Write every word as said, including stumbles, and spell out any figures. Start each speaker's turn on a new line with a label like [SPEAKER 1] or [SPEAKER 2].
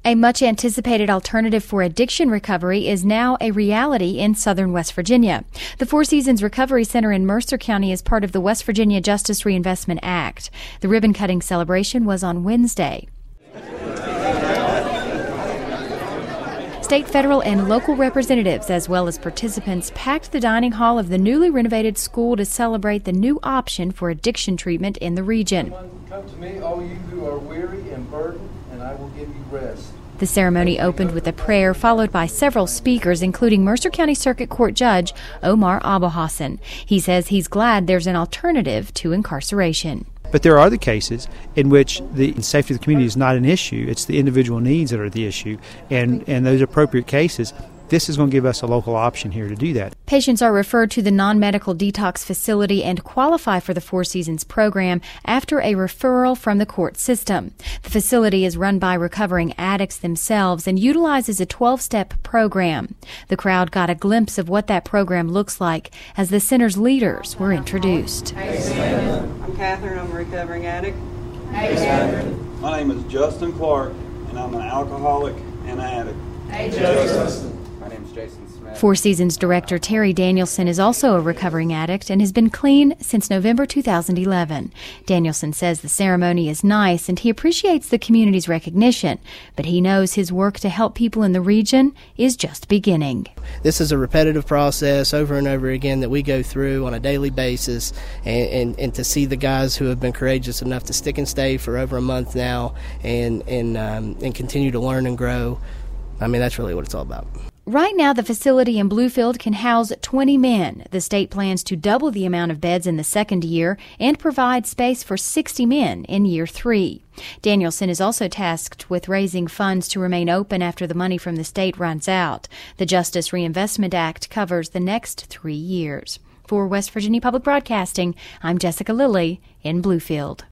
[SPEAKER 1] A much-anticipated alternative for addiction recovery is now a reality in southern West Virginia. The Four Seasons Recovery Center in Mercer County is part of the West Virginia Justice Reinvestment Act. The ribbon-cutting celebration was on Wednesday. State, federal, and local representatives, as well as participants, packed the dining hall of the newly renovated school to celebrate the new option for addiction treatment in the region.
[SPEAKER 2] Come to me, all you who are weary and burdened, and I will give you rest.
[SPEAKER 1] The ceremony opened with a prayer followed by several speakers, including Mercer County Circuit Court Judge Omar Abuhassan. He says he's glad there's an alternative to incarceration.
[SPEAKER 3] But there are other cases in which the safety of the community is not an issue. It's the individual needs that are the issue. And in those appropriate cases, this is going to give us a local option here to do that.
[SPEAKER 1] Patients are referred to the non-medical detox facility and qualify for the Four Seasons program after a referral from the court system. The facility is run by recovering addicts themselves and utilizes a twelve-step program. The crowd got a glimpse of what that program looks like as the center's leaders were introduced.
[SPEAKER 4] I'm Catherine. I'm a recovering addict.
[SPEAKER 5] Hey, Catherine. My name is Justin Clark, and I'm an alcoholic and addict.
[SPEAKER 6] Hey, Justin.
[SPEAKER 7] My name is Jason Smith.
[SPEAKER 1] Four Seasons director Terry Danielson is also a recovering addict and has been clean since November two thousand eleven. Danielson says the ceremony is nice and he appreciates the community's recognition, but he knows his work to help people in the region is just beginning.
[SPEAKER 6] This is a repetitive process over and over again that we go through on a daily basis, and, and, and to see the guys who have been courageous enough to stick and stay for over a month now and, and, um, and continue to learn and grow, I mean, that's really what it's all about.
[SPEAKER 1] Right now, the facility in Bluefield can house twenty men. The state plans to double the amount of beds in the second year and provide space for sixty men in year three. Danielson is also tasked with raising funds to remain open after the money from the state runs out. The Justice Reinvestment Act covers the next three years. For West Virginia Public Broadcasting, I'm Jessica Lilly in Bluefield.